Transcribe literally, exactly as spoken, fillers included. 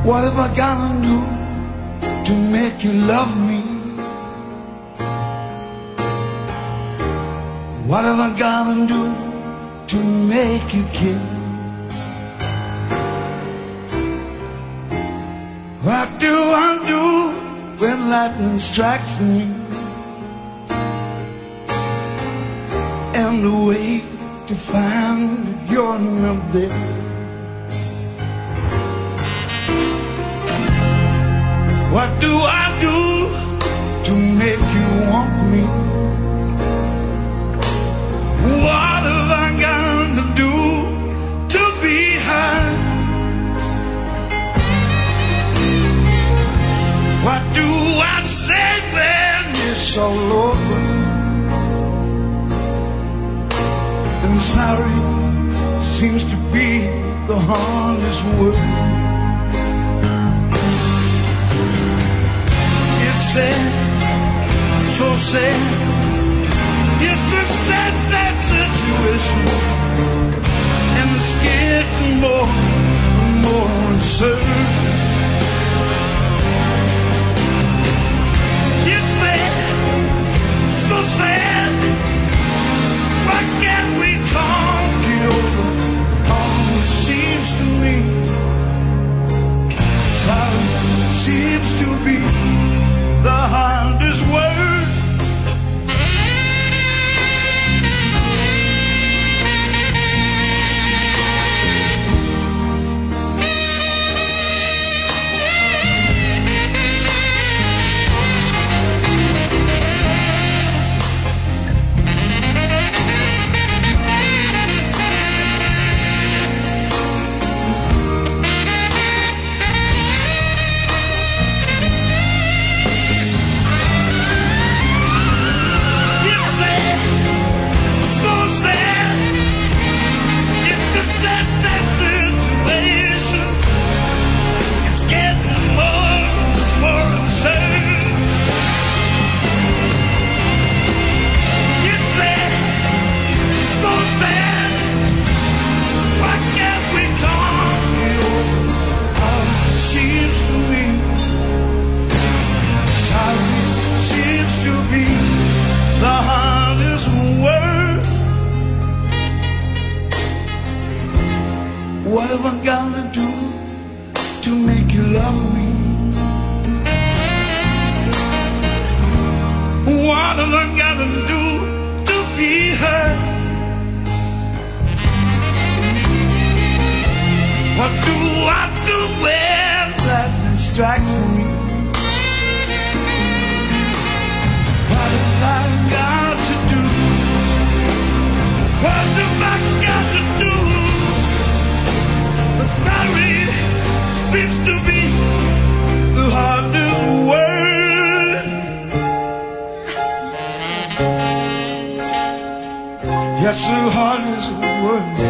What have I gotta do to make you love me? What have I gotta do to make you care? What do I do when lightning strikes me and the way to find that you're not there? What do I do to make you want me? What have I got to do to be heard? What do I say when it's all over? And sorry seems to be the hardest word. Sad, so sad. It's a sad, sad situation, and it's getting more and more uncertain. It's sad, so sad. Why can't we talk it over? All it seems to me, silence seems to be the hardest word. What have I gotta do to make you love me? What have I gotta do to be heard? What do I do when lightning strikes me? What have I got to do? What have I got to do? But sorry speaks to me the hardest word. Yes, the hardest word.